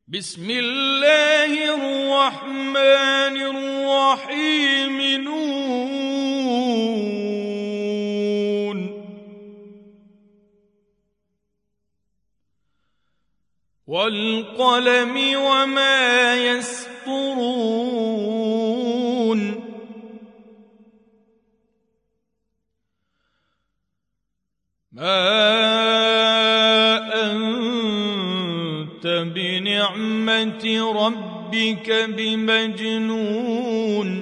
بسم الله الرحمن الرحيم نون والقلم وما يسطرون ما أنت بنعمة ربك بمجنون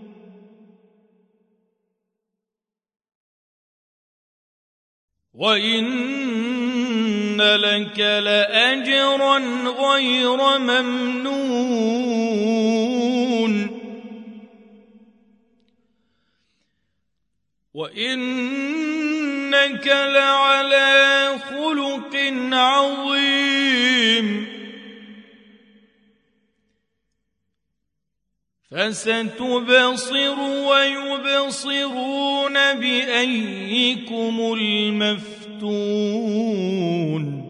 وإن لك لأجرا غير ممنون وإنك لعلى خلق عظيم فستبصر ويبصرون بأيكم المفتون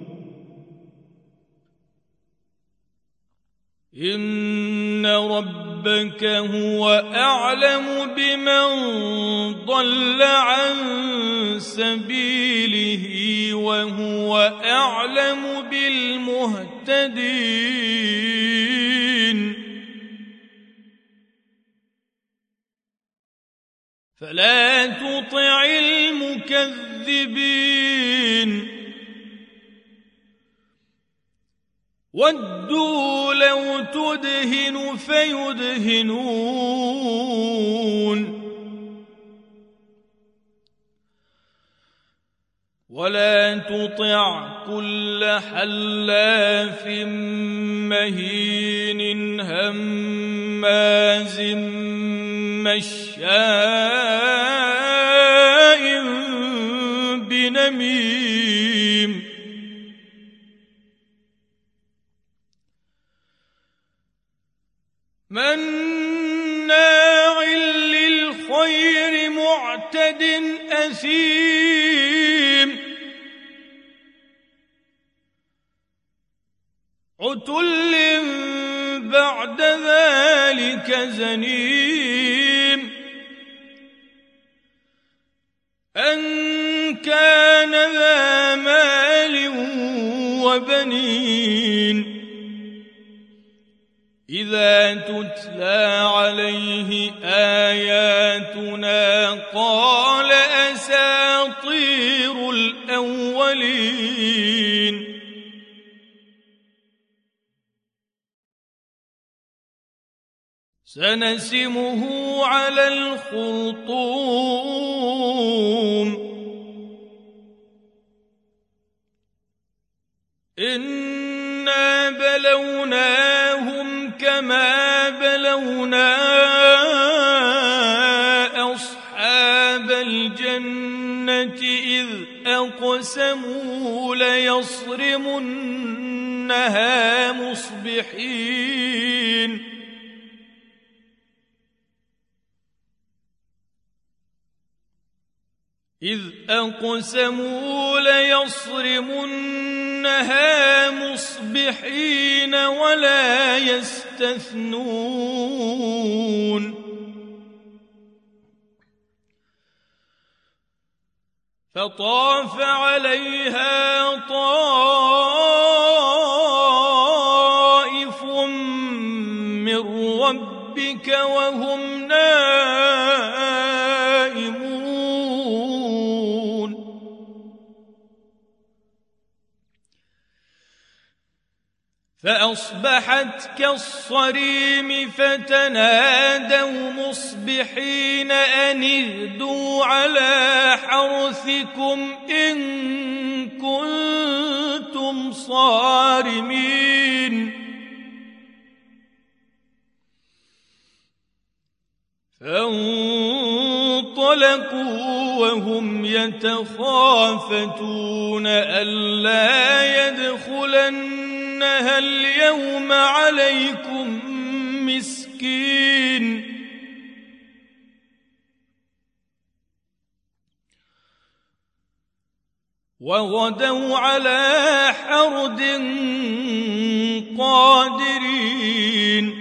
إن ربك هو أعلم بمن ضل عن سبيله وهو أعلم بالمهتدين فلا تطع المكذبين ودوا لو تدهن فيدهنون ولا تطع كل حلاف مهين هماز مشاء بنميم مناع للخير معتد أثيم عتل بعد ذلك زنيم أن كان ذا مال وبنين إذا تتلى عليه آياتنا قال أساطير الأولين سنسمه على الخرطوم إنا بلوناهم كما بلونا أصحاب الجنة إذ أقسموا ليصرمنها مصبحين إذ أقسموا ليصرمنها مصبحين ولا يستثنون فطاف عليها طائف من ربك وهم نائمون فأصبحت كالصريم فتنادوا مصبحين أن اغدوا على حرثكم إن كنتم صارمين فانطلقوا وهم يتخافتون ألا يدخلنها اليوم عليكم مسكين وغدوا على حرد قادرين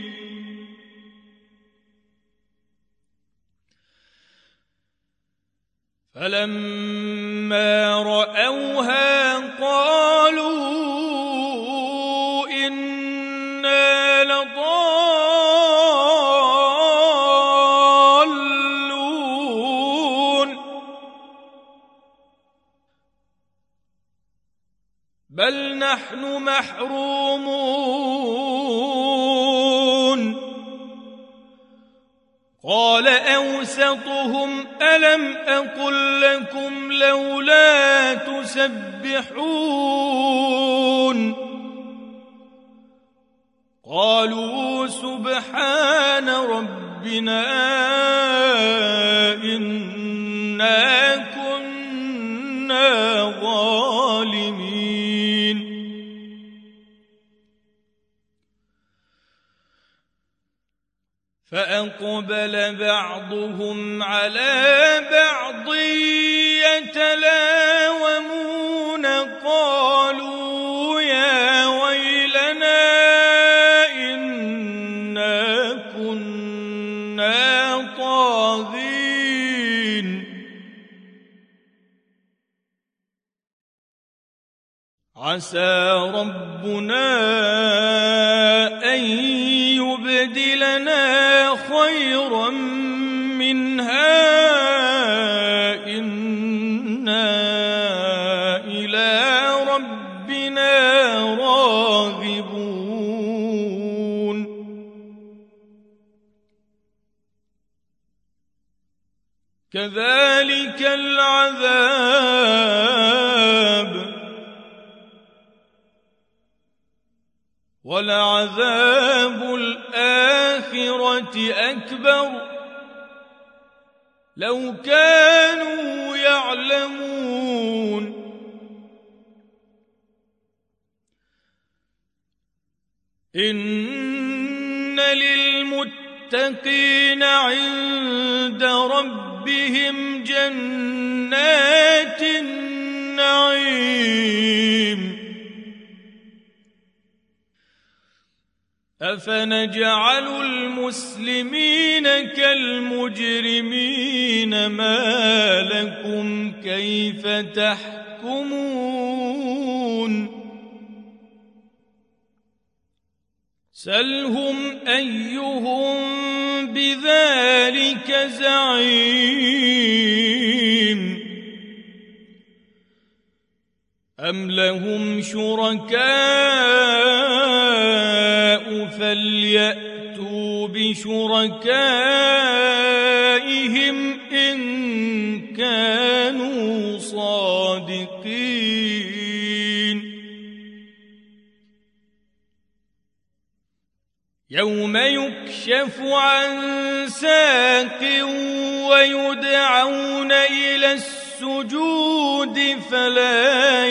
فلما رأوها قالوا إنا لضالون بل نحن محرومون قال أوسطهم ألم أقل لكم لولا تسبحون قالوا سبحان ربنا إنا كنا ظالمين فأقبل بعضهم على بعض يتلاومون قالوا يا ويلنا إنا كنا طاغين عسى ربنا أن يبدلنا خيرا منها إنا إلى ربنا راغبون كذلك العذاب ولعذاب الآخرة أكبر لو كانوا يعلمون إن للمتقين عند ربهم جنات النعيم أفنجعل المسلمين كالمجرمين ما لكم كيف تحكمون سلهم أيهم بذلك زعيم أم لهم شركاء فليأتوا بشركائهم إن كانوا صادقين يوم يكشف عن ساق ويدعون إلى السجود فلا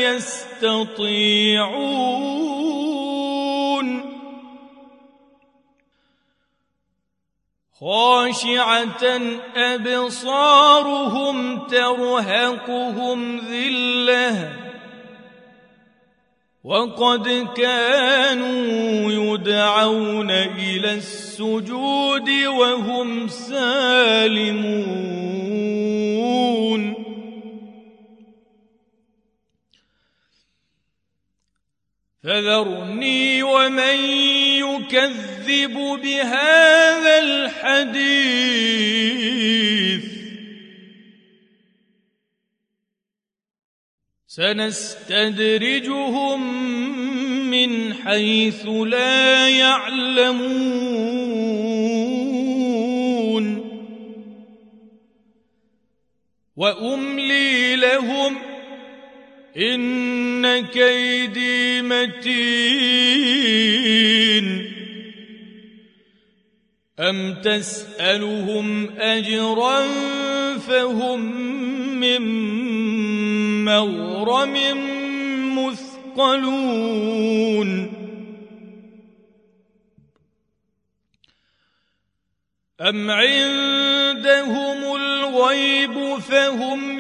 يستطيعون خاشعة أبصارهم ترهقهم ذلة وقد كانوا يدعون إلى السجود وهم سالمون فذرني ومن يكذب بهذا الحديث سنستدرجهم من حيث لا يعلمون وأملي لهم إن كيدي متين أم تسألهم أجرا فهم من مغرم مثقلون أم عندهم الغيب فهم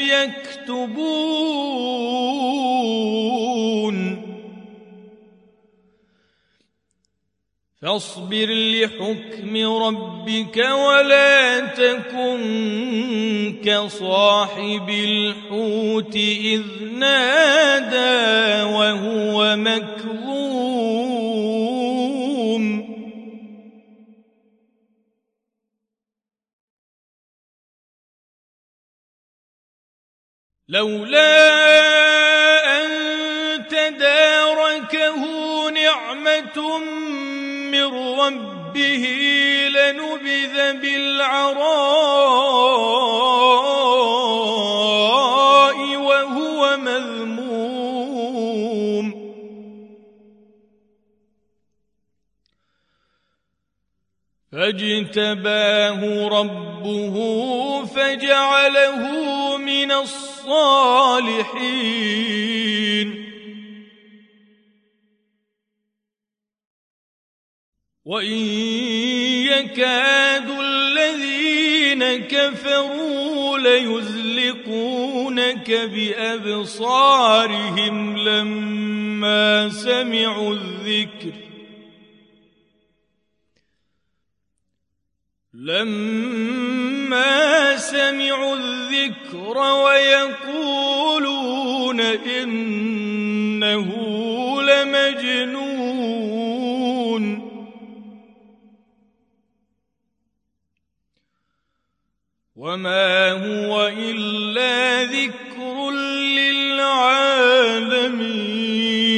يكتبون فاصبر لحكم ربك ولا تكن كصاحب الحوت إذ نادى وهو مكظوم لولا أن تداركه نعمة من ربه لنبذ بالعراء وهو مذموم فاجتباه ربه فجعله من الصالحين وإن يكاد الذين كفروا ليزلقونك بأبصارهم لما سمعوا الذكر ويقولون إنه لمجنون وما هو إلا ذكر للعالمين